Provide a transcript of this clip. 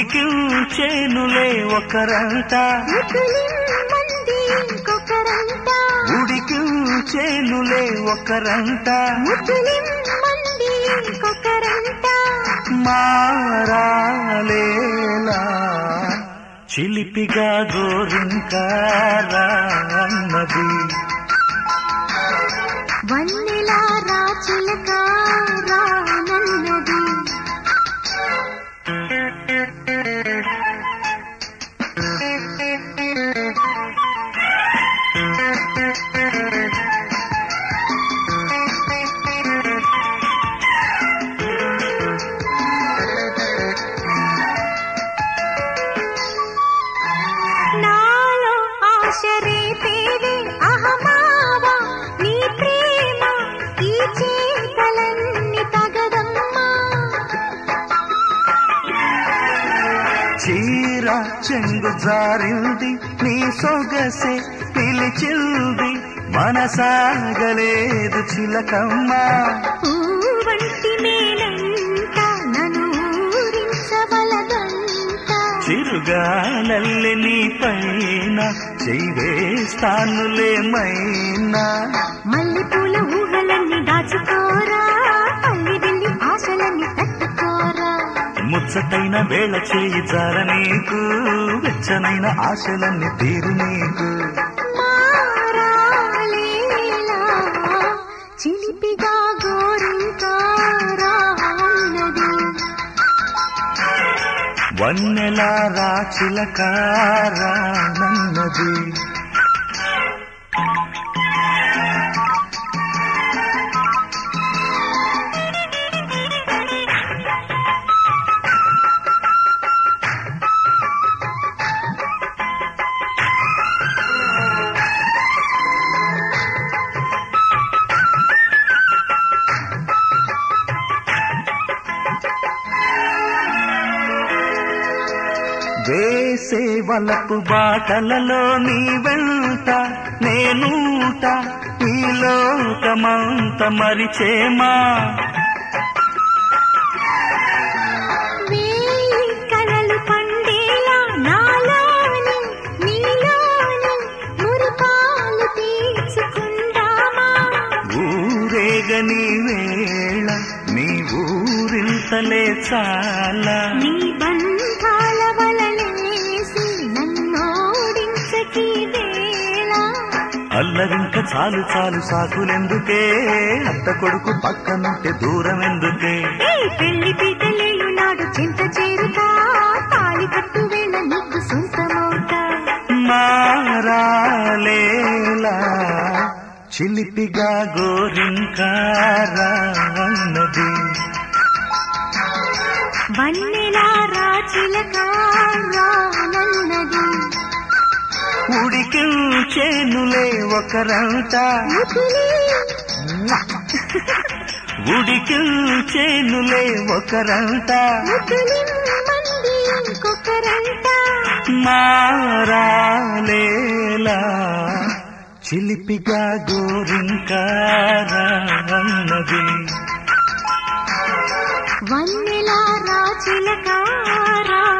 ఉడికించేనులే ఒకరంట ముకులిమ్మంది ఇంకొకరంట ఉడికించేనులే ఒకరంట ముకులిమ్మంది ఇంకొకరంట మారాలేలా చిలిపిగా గోరింకారా అన్నది వన్నెలా రాచిలక రానన్నది నాలో ఆశ రేపేది అహమావా నీ ప్రేమ ఈ చేతలన్నీ తగదమ్మా చీర చెంగు జారింది నీ సొగసే పిలిచింది మనసాగలేదు చిలకమ్మ పూవంటి మేలంట నన్ను ఊరించబలదంట చిరుగాలల్లె నీ పైన చెయ్యేస్తానులే మైనా మల్లెపూల ఊహలన్నీ దాచుకోరా పల్లి వెళ్ళి ఆశలన్నీ తట్టుకోరా ముచ్చటైన వేళ చేయి జార నీకు వెచ్చనైన ఆశలన్నీ తీరు నీకు మారాలేలా చిలిపిగా గోరింకారా అన్నది వన్నెలా రాచిలకారా నన్నది వేసే వలపు బాటలలో నీ వెంట నేనూట ఈ లోకమంత మరిచేమా వేయి కలలు పండేలా నాలోని నీలోని మురిపాలు తీర్చుకుందామా ఊరేగని వేళ నీ ఊరింతలే చాలా నీ బంధాల వలలేసి నన్నోడించకి వేళ అల్లరింక చాలు చాలు సాకులెందుకే అత్త కొడుకు పక్కనుంటే దూరం ఎందుకే ఏ పెళ్లి పీటలేయు నాడు చింత చేరుతా తాళి కట్టు వేళ నీకు సొంతమవుతా మారాలేలా చిలిపిగా గోరింకారా అన్నది వన్నెలా రాచిలకారానన్నది ఉడికించేనులే ఒకరంట ఉడికించేనులే ఒకరంట ముకులిమ్మంది ఇంకొకరంట మారాలేలా చిలిపిగా గోరింకారా అన్నది వన్నెలా రాచిలకారా